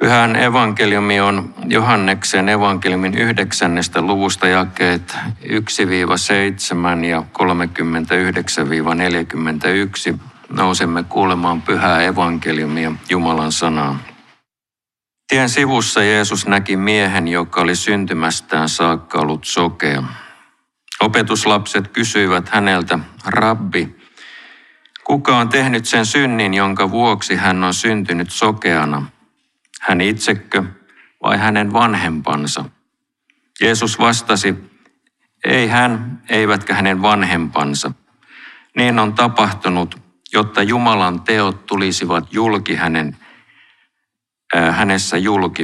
Pyhän evankeliumi on Johanneksen evankeliumin 9. luvusta jakeet 1-7 ja 39-41. Nousemme kuulemaan pyhää evankeliumia, Jumalan sanaa. Tien sivussa Jeesus näki miehen, joka oli syntymästään saakka ollut sokea. Opetuslapset kysyivät häneltä, Rabbi, kuka on tehnyt sen synnin, jonka vuoksi hän on syntynyt sokeana? Hän itsekö vai hänen vanhempansa? Jeesus vastasi, ei hän, eivätkä hänen vanhempansa. Niin on tapahtunut, jotta Jumalan teot tulisivat julki hänessä julki.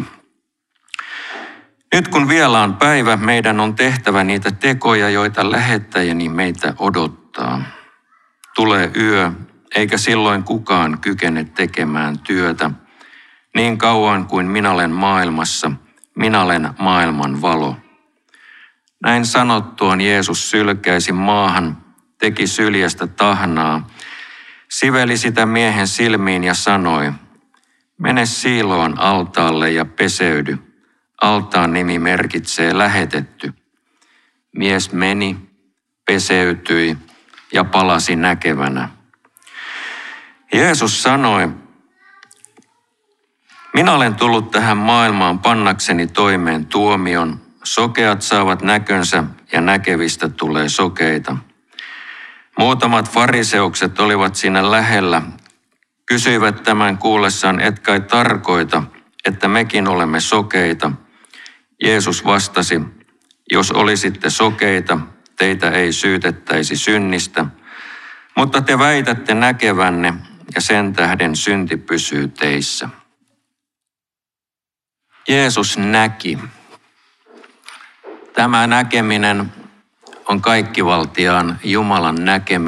Nyt kun vielä on päivä, meidän on tehtävä niitä tekoja, joita lähettäjäni meitä odottaa. Tulee yö, eikä silloin kukaan kykene tekemään työtä. Niin kauan kuin minä olen maailmassa, minä olen maailman valo. Näin sanottuaan Jeesus sylkäisi maahan, teki syljestä tahnaa, siveli sitä miehen silmiin ja sanoi, mene Siiloon altaalle ja peseydy. Altaan nimi merkitsee lähetetty. Mies meni, peseytyi ja palasi näkevänä. Jeesus sanoi, minä olen tullut tähän maailmaan pannakseni toimeen tuomion. Sokeat saavat näkönsä ja näkevistä tulee sokeita. Muutamat fariseukset olivat siinä lähellä. Kysyivät tämän kuullessaan, et kai tarkoita, että mekin olemme sokeita. Jeesus vastasi, jos olisitte sokeita, teitä ei syytettäisi synnistä, mutta te väitätte näkevänne ja sen tähden synti pysyy teissä. Jeesus näki. Tämä näkeminen on kaikkivaltiaan Jumalan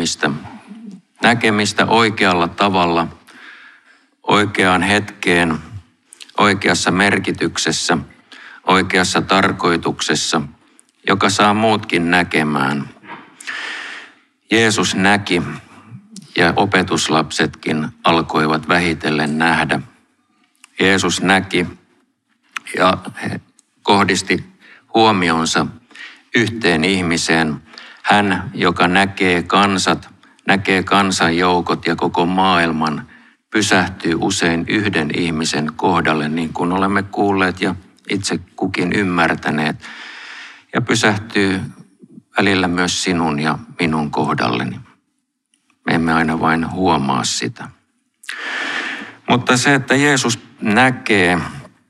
näkemistä oikealla tavalla, oikeaan hetkeen, oikeassa merkityksessä, oikeassa tarkoituksessa, joka saa muutkin näkemään. Jeesus näki ja opetuslapsetkin alkoivat vähitellen nähdä. Jeesus näki ja kohdisti huomionsa yhteen ihmiseen. Hän, joka näkee kansat, näkee kansanjoukot ja koko maailman, pysähtyy usein yhden ihmisen kohdalle, niin kuin olemme kuulleet ja itse kukin ymmärtäneet. Ja pysähtyy välillä myös sinun ja minun kohdalleni. Me emme aina vain huomaa sitä. Mutta se, että Jeesus näkee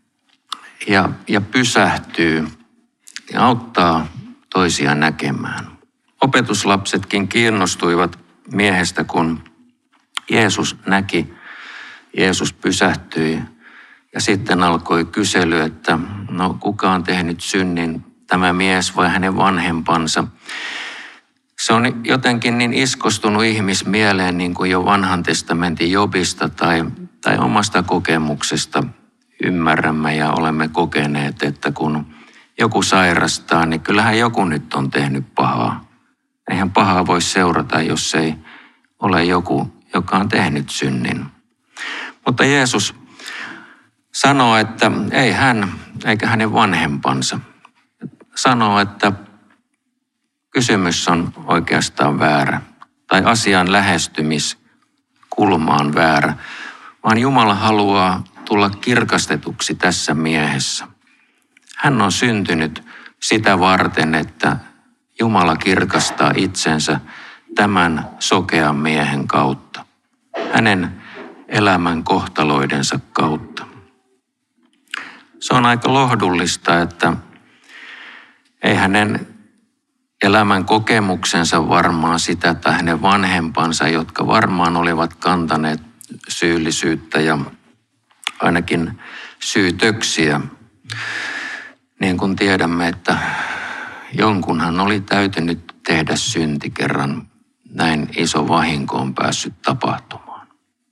ja pysähtyy ja auttaa toisia näkemään. Opetuslapsetkin kiinnostuivat miehestä, kun Jeesus näki, Jeesus pysähtyi ja sitten alkoi kysely, että no kuka on tehnyt synnin, tämä mies vai hänen vanhempansa. Se on jotenkin niin iskostunut ihmismieleen niin kuin jo vanhan testamentin Jobista tai omasta kokemuksesta ymmärrämme ja olemme kokeneet, että kun joku sairastaa, niin kyllähän joku nyt on tehnyt pahaa. Eihän pahaa voi seurata, jos ei ole joku, joka on tehnyt synnin. Mutta Jeesus sanoo, että ei hän eikä hänen vanhempansa. Sanoo, että kysymys on oikeastaan väärä tai asian lähestymiskulma on väärä, vaan Jumala haluaa tulla kirkastetuksi tässä miehessä. Hän on syntynyt sitä varten, että Jumala kirkastaa itsensä tämän sokean miehen kautta, hänen elämän kohtaloidensa kautta. Se on aika lohdullista, että ei hänen elämän kokemuksensa varmaan sitä tai hänen vanhempansa, jotka varmaan olivat kantaneet syyllisyyttä ja ainakin syytöksiä. Niin kuin tiedämme, että jonkunhan oli täytynyt tehdä synti kerran näin iso vahinko on päässyt tapahtumaan.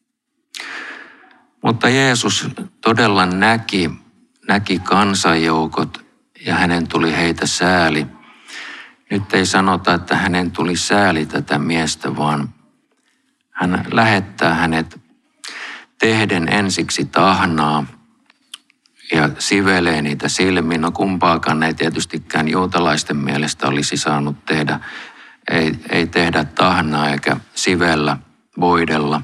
Mutta Jeesus todella näki kansanjoukot ja hänen tuli heitä sääli. Nyt ei sanota, että hänen tuli sääli tätä miestä, vaan hän lähettää hänet tehden ensiksi tahnaa, ja sivelee niitä silmiin. No kumpaakaan ei tietystikään juutalaisten mielestä olisi saanut tehdä. Ei tehdä tahnaa eikä sivellä, voidella.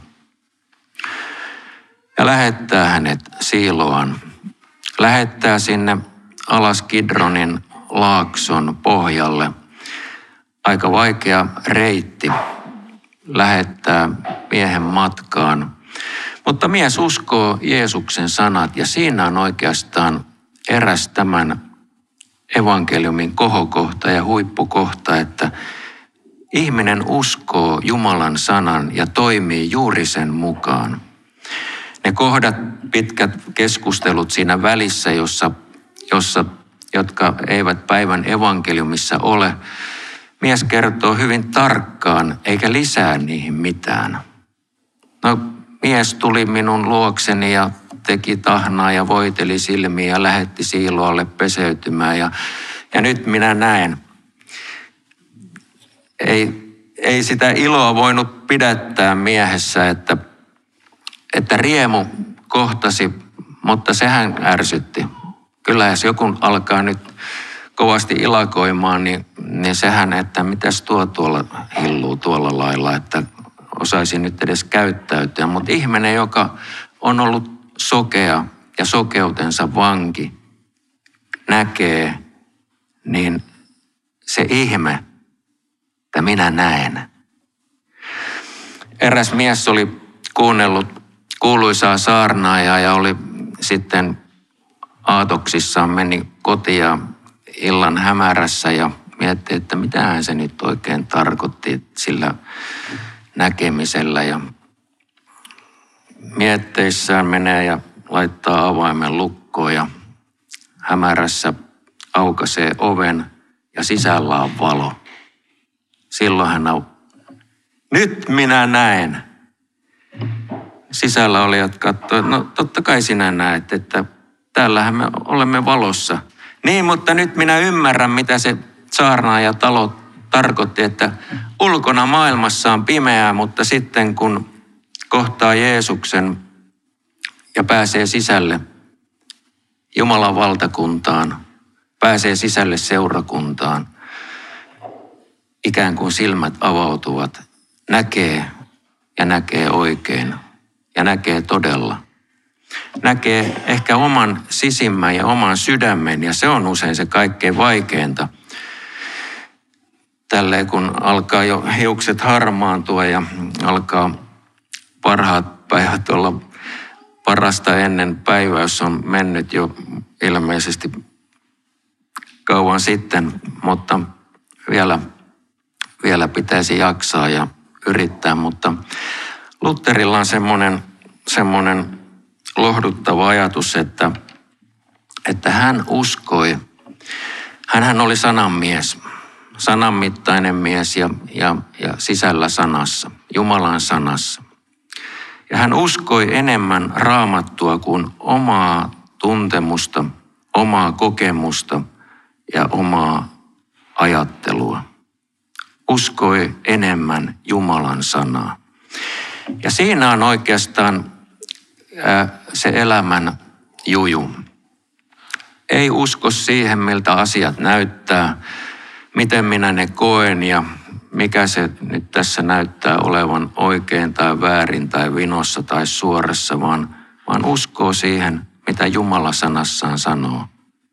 Ja lähettää hänet Siiloaan. Lähettää sinne alas Kidronin laakson pohjalle. Aika vaikea reitti lähettää miehen matkaan. Mutta mies uskoo Jeesuksen sanat ja siinä on oikeastaan eräs tämän evankeliumin kohokohta ja huippukohta, että ihminen uskoo Jumalan sanan ja toimii juuri sen mukaan. Ne kohdat, pitkät keskustelut siinä välissä, jotka eivät päivän evankeliumissa ole, mies kertoo hyvin tarkkaan eikä lisää niihin mitään. No, mies tuli minun luokseni ja teki tahnaa ja voiteli silmiä ja lähetti Siiloalle peseytymään ja nyt minä näen. Ei sitä iloa voinut pidättää miehessä, että riemu kohtasi, mutta sehän ärsytti. Kyllä jos joku alkaa nyt kovasti ilakoimaan, niin sehän, että mitäs tuolla hilluu tuolla lailla, että osaisi nyt edes käyttäytyä. Mutta ihminen, joka on ollut sokea ja sokeutensa vanki, näkee, niin se ihme, että minä näen. Eräs mies oli kuunnellut kuuluisaa saarnaajaa ja oli sitten aatoksissaan meni kotiin illan hämärässä ja mietti, että mitähän se nyt oikein tarkoitti sillä näkemisellä. Ja mietteissään menee ja laittaa avaimen lukkoon ja hämärässä aukaisee oven ja sisällä on valo. Silloin hän nyt minä näen. Sisällä olijat katsoivat, no totta kai sinä näet, että täällähän me olemme valossa. Niin, mutta nyt minä ymmärrän, mitä se saarnaaja talo tarkoitti, että ulkona maailmassa on pimeää, mutta sitten kun kohtaa Jeesuksen ja pääsee sisälle Jumalan valtakuntaan, pääsee sisälle seurakuntaan, ikään kuin silmät avautuvat, näkee ja näkee oikein ja näkee todella. Näkee ehkä oman sisimmän ja oman sydämen ja se on usein se kaikkein vaikeinta. Tälleen kun alkaa jo hiukset harmaantua ja alkaa parhaat päivät olla parasta ennen päivää, jos on mennyt jo ilmeisesti kauan sitten, mutta vielä pitäisi jaksaa ja yrittää, mutta Lutherilla on semmoinen lohduttava ajatus, että hän uskoi, hänhän oli sananmies, sananmittainen mies ja sisällä sanassa, Jumalan sanassa. Ja hän uskoi enemmän Raamattua kuin omaa tuntemusta, omaa kokemusta ja omaa ajattelua. Uskoi enemmän Jumalan sanaa. Ja siinä on oikeastaan se elämän juju. Ei usko siihen, miltä asiat näyttää, miten minä ne koen ja mikä se nyt tässä näyttää olevan oikein tai väärin tai vinossa tai suorassa, vaan uskoo siihen, mitä Jumala sanassaan sanoo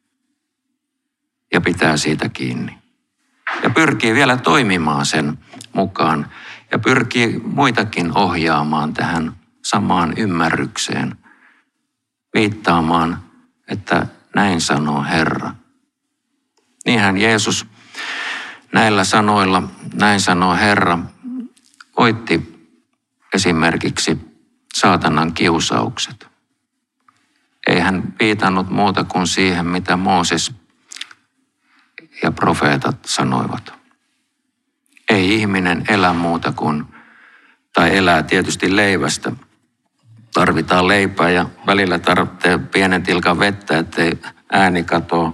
ja pitää siitä kiinni. Ja pyrkii vielä toimimaan sen mukaan ja pyrkii muitakin ohjaamaan tähän samaan ymmärrykseen, viittaamaan, että näin sanoo Herra. Niinhän Jeesus näillä sanoilla, näin sanoo Herra, voitti esimerkiksi saatanan kiusaukset. Ei hän viitannut muuta kuin siihen, mitä Mooses ja profeetat sanoivat. Ei ihminen elä muuta kuin, tai elää tietysti leivästä. Tarvitaan leipää ja välillä tarvitsee pienen tilkan vettä, ettei ääni katoa.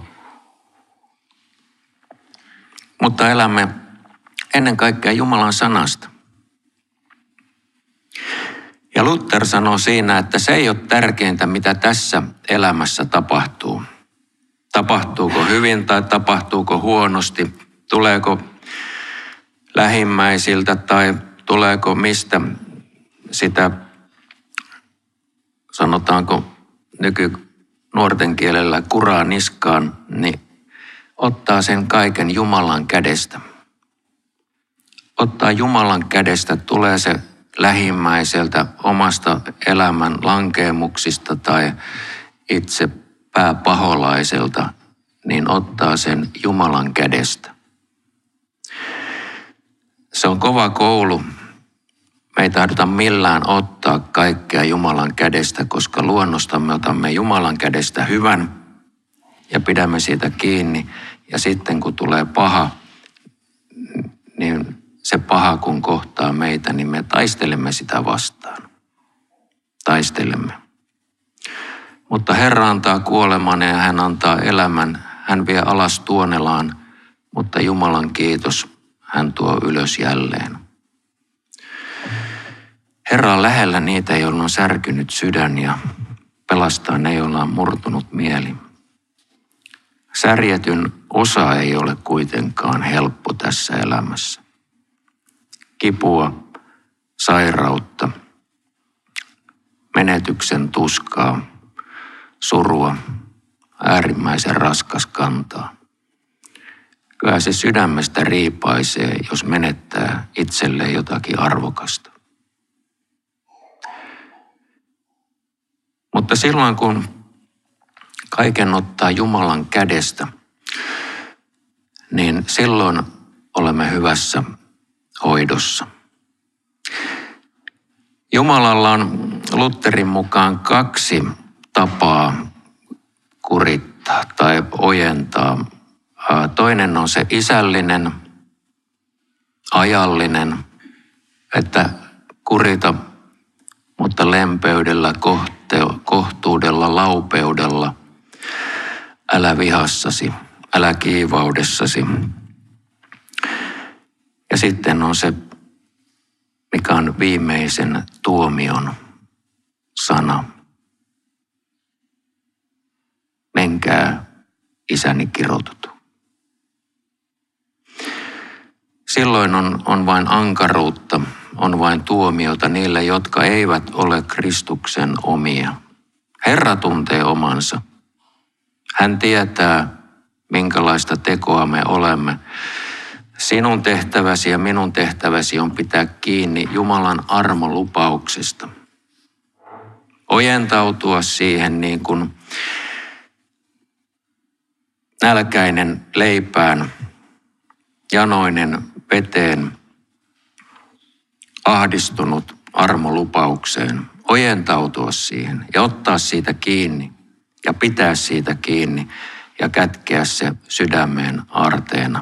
Mutta elämme ennen kaikkea Jumalan sanasta. Ja Luther sanoo siinä, että se ei ole tärkeintä, mitä tässä elämässä tapahtuu. Tapahtuuko hyvin tai tapahtuuko huonosti? Tuleeko lähimmäisiltä tai tuleeko mistä sitä, sanotaanko nykynuorten kielellä, kuraa niskaan, niin ottaa sen kaiken Jumalan kädestä. Ottaa Jumalan kädestä, tulee se lähimmäiseltä omasta elämän lankeemuksista tai itse pääpaholaiselta, niin ottaa sen Jumalan kädestä. Se on kova koulu. Me ei tahdota millään ottaa kaikkea Jumalan kädestä, koska luonnosta me otamme Jumalan kädestä hyvän ja pidämme siitä kiinni. Ja sitten kun tulee paha, niin se paha kun kohtaa meitä, niin me taistelemme sitä vastaan. Taistelemme. Mutta Herra antaa kuoleman ja hän antaa elämän. Hän vie alas tuonelaan, mutta Jumalan kiitos, hän tuo ylös jälleen. Herra on lähellä niitä, joilla on särkynyt sydän ja pelastaa ne, joilla on murtunut mieli. Särjetyn osa ei ole kuitenkaan helppo tässä elämässä. Kipua, sairautta, menetyksen tuskaa, surua, äärimmäisen raskas kantaa. Kyllä se sydämestä riipaisee, jos menettää itselleen jotakin arvokasta. Mutta silloin kun kaiken ottaa Jumalan kädestä, niin silloin olemme hyvässä hoidossa. Jumalalla on Lutherin mukaan 2 tapaa kurittaa tai ojentaa. Toinen on se isällinen, ajallinen, että kurita, mutta lempeydellä, kohtuudella, laupeudella, älä vihassasi, älä kiivaudessasi. Ja sitten on se, mikä on viimeisen tuomion sana. Menkää, isäni kirotut. Silloin on vain ankaruutta, on vain tuomiota niille, jotka eivät ole Kristuksen omia. Herra tuntee omansa. Hän tietää, minkälaista tekoa me olemme. Sinun tehtäväsi ja minun tehtäväsi on pitää kiinni Jumalan armolupauksesta. Ojentautua siihen niin kuin nälkäinen leipään, janoinen veteen, ahdistunut armolupaukseen. Ojentautua siihen ja ottaa siitä kiinni ja pitää siitä kiinni ja kätkeä se sydämeen aarteena.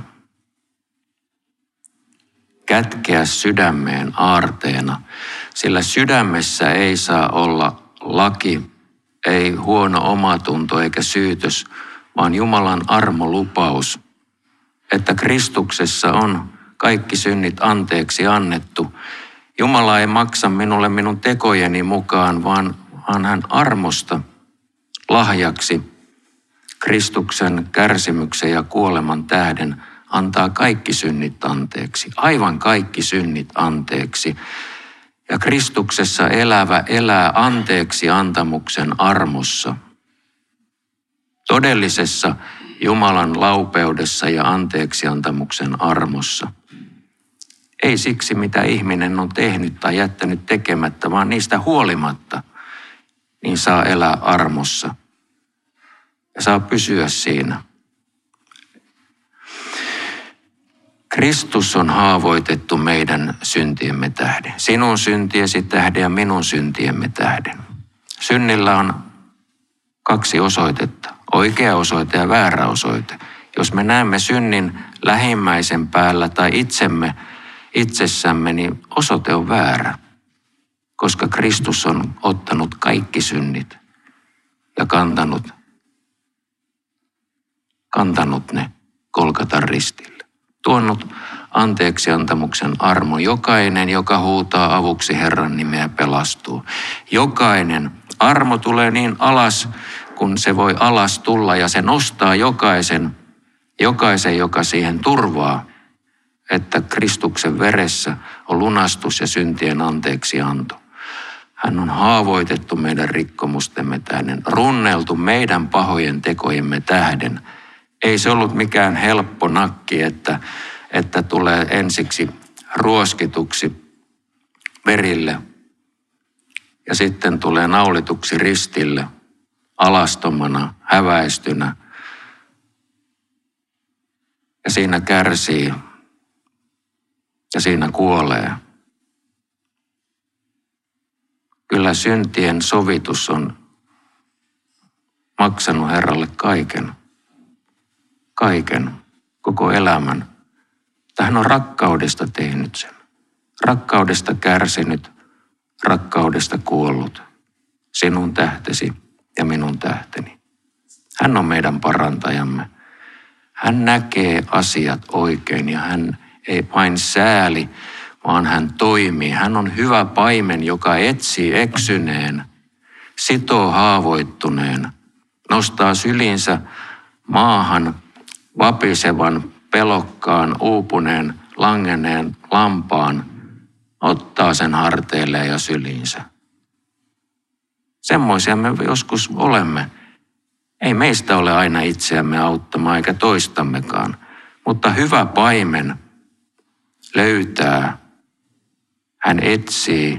Kätkeä sydämeen aarteena, sillä sydämessä ei saa olla laki, ei huono omatunto eikä syytös, vaan Jumalan armolupaus, että Kristuksessa on kaikki synnit anteeksi annettu. Jumala ei maksa minulle minun tekojeni mukaan, vaan hän armosta lahjaksi Kristuksen kärsimyksen ja kuoleman tähden antaa kaikki synnit anteeksi, aivan kaikki synnit anteeksi. Ja Kristuksessa elävä elää anteeksi antamuksen armossa. Todellisessa Jumalan laupeudessa ja anteeksi antamuksen armossa. Ei siksi, mitä ihminen on tehnyt tai jättänyt tekemättä, vaan niistä huolimatta, niin saa elää armossa. Ja saa pysyä siinä. Kristus on haavoitettu meidän syntiemme tähden. Sinun syntiesi tähden ja minun syntiemme tähden. Synnillä on 2 osoitetta. Oikea osoite ja väärä osoite. Jos me näemme synnin lähimmäisen päällä tai itsessämme, niin osoite on väärä. Koska Kristus on ottanut kaikki synnit ja kantanut ne Golgatan ristille. tuonut anteeksiantamuksen armon. Jokainen, joka huutaa avuksi Herran nimeä, pelastuu. Jokainen. Armo tulee niin alas, kun se voi alas tulla, ja se nostaa jokaisen, joka siihen turvaa, että Kristuksen veressä on lunastus ja syntien anteeksianto. Hän on haavoitettu meidän rikkomustemme tähden, runneltu meidän pahojen tekojemme tähden. Ei se ollut mikään helppo nakki, että tulee ensiksi ruoskituksi verille ja sitten tulee naulituksi ristille, alastomana, häväistynä. Ja siinä kärsii ja siinä kuolee. Kyllä syntien sovitus on maksanut Herralle kaiken. Kaiken, koko elämän. Hän on rakkaudesta tehnyt sen. Rakkaudesta kärsinyt, rakkaudesta kuollut. Sinun tähtesi ja minun tähteni. Hän on meidän parantajamme. Hän näkee asiat oikein ja hän ei vain sääli, vaan hän toimii. Hän on hyvä paimen, joka etsii eksyneen, sitoo haavoittuneen, nostaa sylinsä maahan vapisevan, pelokkaan, uupuneen, langeneen lampaan, ottaa sen harteilleen ja syliinsä. Semmoisia me joskus olemme. Ei meistä ole aina itseämme auttamaan eikä toistammekaan, mutta hyvä paimen löytää, hän etsii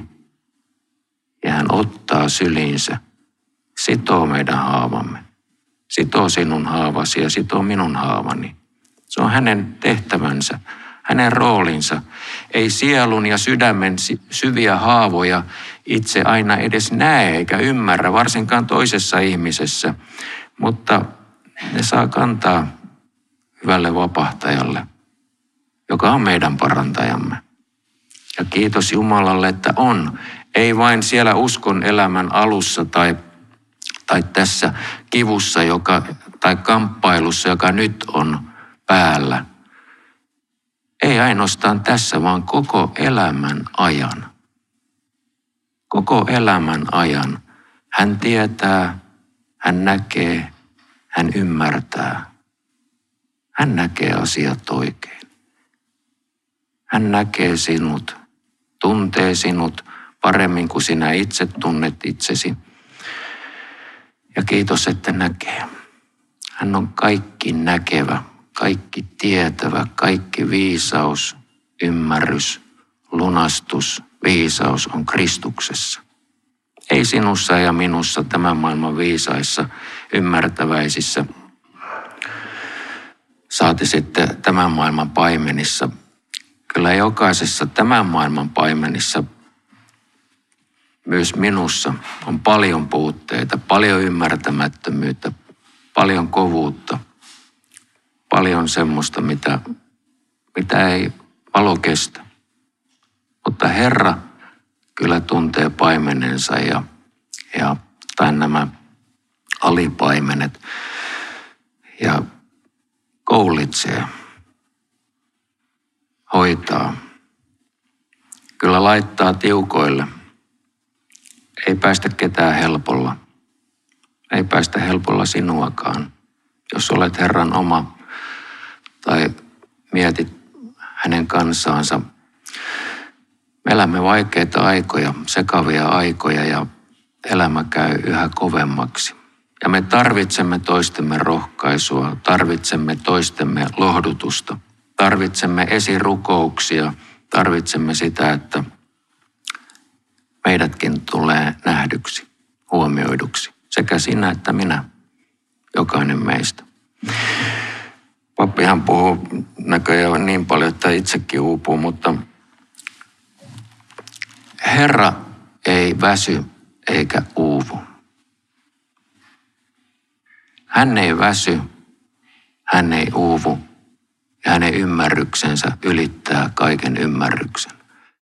ja hän ottaa syliinsä, sitoo meidän haavamme, sitoo sinun haavasi ja sitoo minun haavani. Se on hänen tehtävänsä, hänen roolinsa. Ei sielun ja sydämen syviä haavoja itse aina edes näe eikä ymmärrä, varsinkaan toisessa ihmisessä, mutta ne saa kantaa hyvälle vapahtajalle, joka on meidän parantajamme. Ja kiitos Jumalalle, että on. Ei vain siellä uskon elämän alussa tai tässä kivussa tai kamppailussa, joka nyt on päällä. Ei ainoastaan tässä, vaan koko elämän ajan. Koko elämän ajan. Hän tietää, hän näkee, hän ymmärtää. Hän näkee asiat oikein. Hän näkee sinut, tuntee sinut paremmin kuin sinä itse tunnet itsesi. Ja kiitos, että näkee. Hän on kaikki näkevä, kaikki tietävä, kaikki viisaus, ymmärrys, lunastus, viisaus on Kristuksessa. Ei sinussa ja minussa tämän maailman viisaissa, ymmärtäväisissä, saati sitten tämän maailman paimenissa. Kyllä jokaisessa tämän maailman paimenissa, myös minussa, on paljon puutteita, paljon ymmärtämättömyyttä, paljon kovuutta, paljon semmoista, mitä ei valo kestä. Mutta Herra kyllä tuntee paimenensa tai nämä alipaimenet ja koulitsee, hoitaa. Kyllä laittaa tiukoille. Ei päästä ketään helpolla. Ei päästä helpolla sinuakaan. Jos olet Herran oma tai mietit hänen kansaansa. Me elämme vaikeita aikoja, sekavia aikoja ja elämä käy yhä kovemmaksi. Ja me tarvitsemme toistemme rohkaisua, tarvitsemme toistemme lohdutusta, tarvitsemme esirukouksia, tarvitsemme sitä, että meidätkin tulee nähdyksi, huomioiduksi. Sekä sinä että minä, jokainen meistä. Pappihan puhuu näköjään niin paljon, että itsekin uupuu, mutta Herra ei väsy eikä uuvu. Hän ei väsy, hän ei uuvu ja hänen ymmärryksensä ylittää kaiken ymmärryksen.